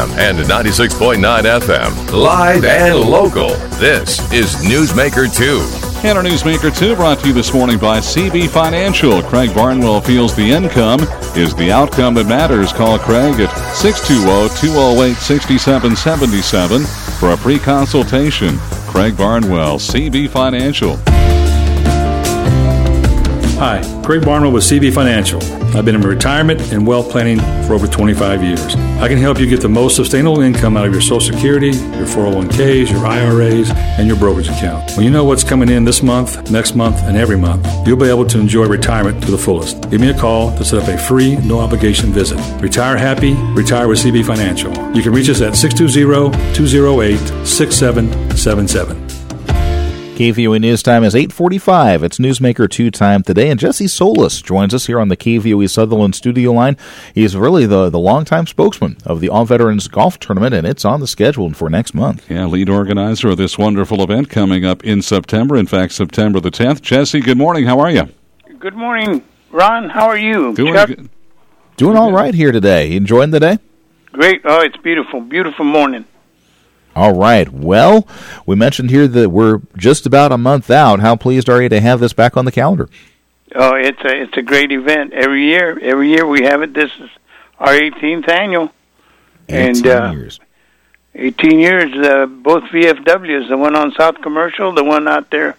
AM and 96.9 FM. Live and local. This is Newsmaker 2. And our Newsmaker 2 brought to you this morning by CB Financial. Craig Barnwell feels the income is the outcome that matters. Call Craig at 620-208-6777 for a pre-consultation. Craig Barnwell, CB Financial. Hi, Craig Barnwell with CB Financial. I've been in retirement and wealth planning for over 25 years. I can help you get the most sustainable income out of your Social Security, your 401ks, your IRAs, and your brokerage account. When you know what's coming in this month, next month, and every month, you'll be able to enjoy retirement to the fullest. Give me a call to set up a free, no-obligation visit. Retire happy, retire with CB Financial. You can reach us at 620-208-6777. KVOE News Time is 8:45. It's Newsmaker 2 time today, and Jesse Solis joins us here on the KVOE Sutherland studio line. He's really the longtime spokesman of the All Veterans Golf Tournament, and it's on the schedule for next month. Yeah, lead organizer of this wonderful event coming up in September. In fact, September the 10th. Jesse, good morning. How are you? Good morning, Ron. How are you? Doing all right here today. You enjoying the day? Great. Oh, it's beautiful. Beautiful morning. All right. Well, we mentioned here that we're just about a month out. How pleased are you to have this back on the calendar? Oh, it's a great event every year. Every year we have it. This is our 18th annual. 18 years. 18 years. Both VFWs, the one on South Commercial, the one out there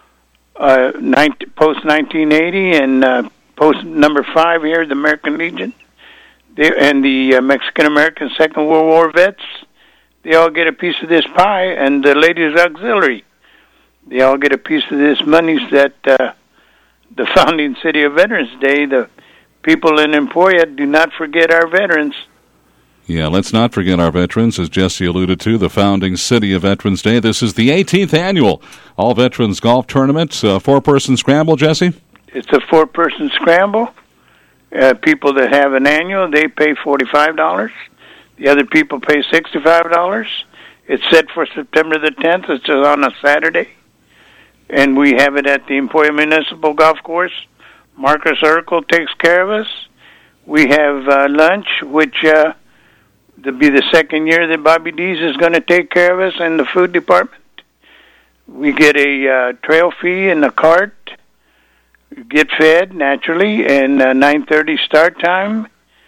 post 1980, and post number 5 here, the American Legion, and the Mexican-American Second World War vets. They all get a piece of this pie, and the ladies' auxiliary, they all get a piece of this monies that the founding city of Veterans Day, the people in Emporia, do not forget our veterans. Yeah, let's not forget our veterans, as Jesse alluded to, the founding city of Veterans Day. This is the 18th annual All Veterans Golf Tournament, 4-person scramble, Jesse? It's a 4-person scramble. People that have an annual, they pay $45. The other people pay $65. It's set for September the 10th. It's on a Saturday. And we have it at the Emporia Municipal Golf Course. Marcus Urkel takes care of us. We have lunch, which will be the second year that Bobby D's is going to take care of us in the food department. We get a trail fee in the cart, get fed naturally, and 9:30 start time.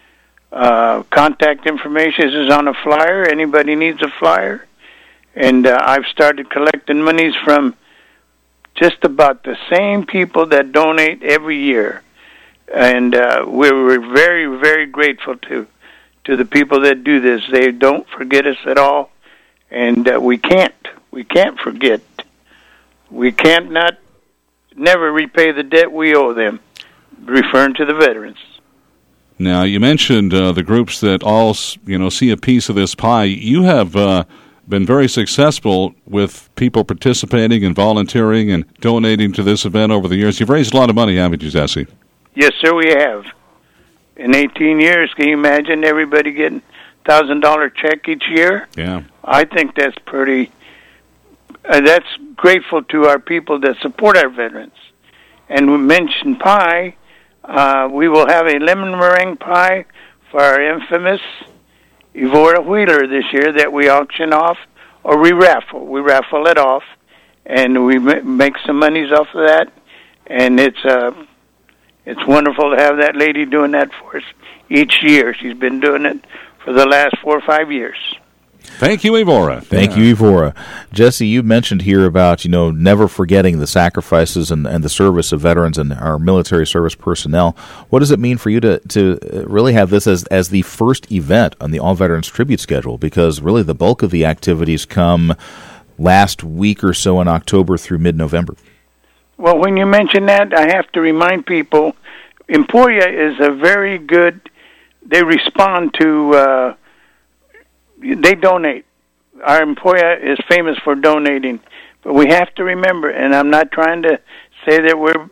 Contact information is on a flyer. Anybody needs a flyer. And I've started collecting monies from just about the same people that donate every year. And we're very, very grateful to the people that do this. They don't forget us at all. And we can't forget. We can't never repay the debt we owe them, referring to the veterans. Now, you mentioned the groups that all, see a piece of this pie. You have been very successful with people participating and volunteering and donating to this event over the years. You've raised a lot of money, haven't you, Jesse? Yes, sir, we have. In 18 years, can you imagine everybody getting $1,000 check each year? Yeah. I think that's pretty... that's grateful to our people that support our veterans. And we mentioned pie... we will have a lemon meringue pie for our infamous Evora Wheeler this year that we auction off, or we raffle. We raffle it off, and we make some monies off of that. And it's wonderful to have that lady doing that for us each year. She's been doing it for the last 4 or 5 years. Thank you, Evora. Thank you, Evora. Jesse, you mentioned here about, never forgetting the sacrifices and the service of veterans and our military service personnel. What does it mean for you to really have this as the first event on the All Veterans Tribute schedule? Because really the bulk of the activities come last week or so in October through mid-November. Well, when you mention that, I have to remind people, Emporia is a very good, they respond to... they donate. Our Emporia is famous for donating. But we have to remember, and I'm not trying to say that we're,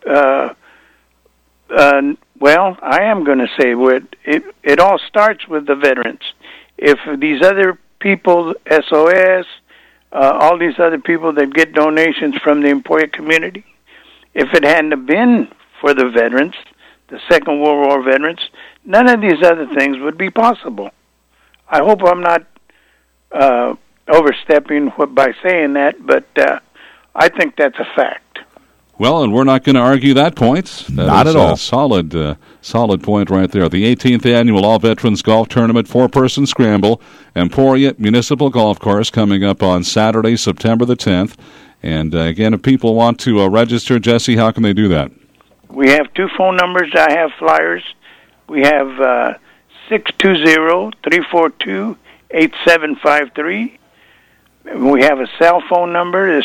I am going to say it all starts with the veterans. If these other people, SOS, all these other people that get donations from the Emporia community, if it hadn't been for the veterans, the Second World War veterans, none of these other things would be possible. I hope I'm not overstepping by saying that, but I think that's a fact. Well, and we're not going to argue that point. Not at all. Solid point right there. The 18th Annual All-Veterans Golf Tournament 4-person scramble, Emporia Municipal Golf Course, coming up on Saturday, September the 10th. And again, if people want to register, Jesse, how can they do that? We have 2 phone numbers. I have flyers. We have 620-342-8753. We have a cell phone number. It's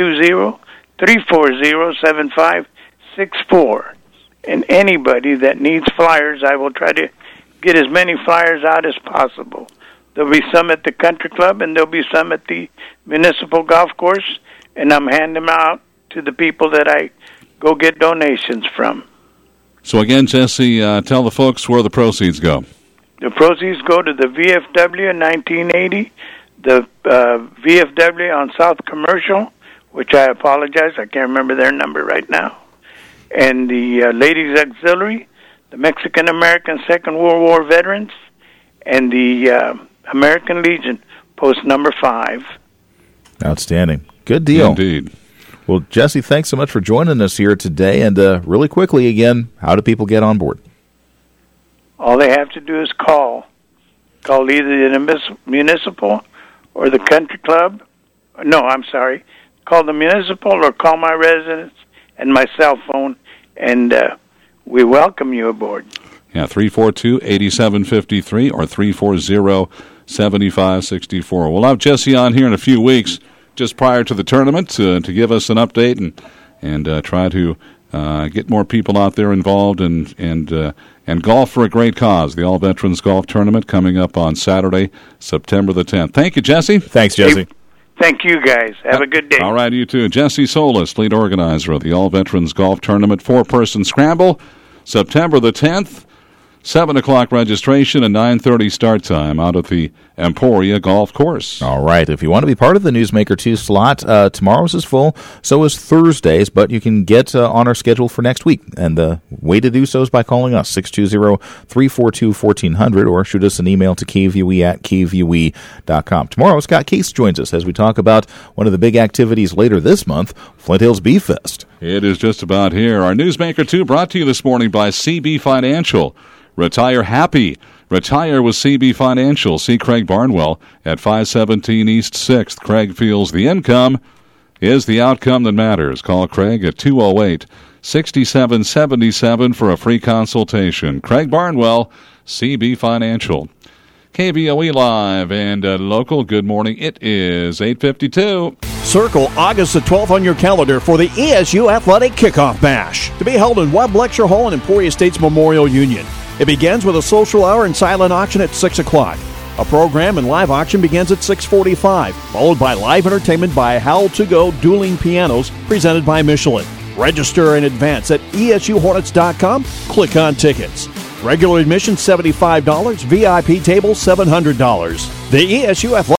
620-340-7564. And anybody that needs flyers, I will try to get as many flyers out as possible. There'll be some at the country club, and there'll be some at the municipal golf course, and I'm handing them out to the people that I go get donations from. So again, Jesse, tell the folks where the proceeds go. The proceeds go to the VFW in 1980, the VFW on South Commercial, which I apologize, I can't remember their number right now, and the Ladies Auxiliary, the Mexican-American Second World War veterans, and the American Legion, post number 5. Outstanding. Good deal. Indeed. Well, Jesse, thanks so much for joining us here today. And really quickly, again, how do people get on board? All they have to do is call. Call either the municipal or the country club. No, I'm sorry. Call the municipal or call my residence and my cell phone, and we welcome you aboard. Yeah, 342-8753 or 340-7564. We'll have Jesse on here in a few weeks, just prior to the tournament, to give us an update and try to get more people out there involved and golf for a great cause. The All Veterans Golf Tournament coming up on Saturday, September the 10th. Thank you, Jesse. Thanks, Jesse. Thank you, guys. Have a good day. All right, you too. Jesse Solis, lead organizer of the All Veterans Golf Tournament 4-person scramble, September the 10th. 7 o'clock registration and 9:30 start time out at the Emporia Golf Course. All right. If you want to be part of the Newsmaker 2 slot, tomorrow's is full, so is Thursdays, but you can get on our schedule for next week. And the way to do so is by calling us, 620-342-1400, or shoot us an email to kvue@kvue.com. Tomorrow, Scott Case joins us as we talk about one of the big activities later this month, Flint Hills Beef Fest. It is just about here. Our Newsmaker 2 brought to you this morning by CB Financial. Retire happy. Retire with CB Financial. See Craig Barnwell at 517 East 6th. Craig feels the income is the outcome that matters. Call Craig at 208-6777 for a free consultation. Craig Barnwell, CB Financial. KVOE Live and local, good morning. It is 8:52. Circle August the 12th on your calendar for the ESU Athletic Kickoff Bash, to be held in Webb Lecture Hall in Emporia States Memorial Union. It begins with a social hour and silent auction at 6 o'clock. A program and live auction begins at 6:45, followed by live entertainment by Howl To Go Dueling Pianos, presented by Michelin. Register in advance at ESUHornets.com. Click on tickets. Regular admission $75, VIP table $700. The ESU Athletic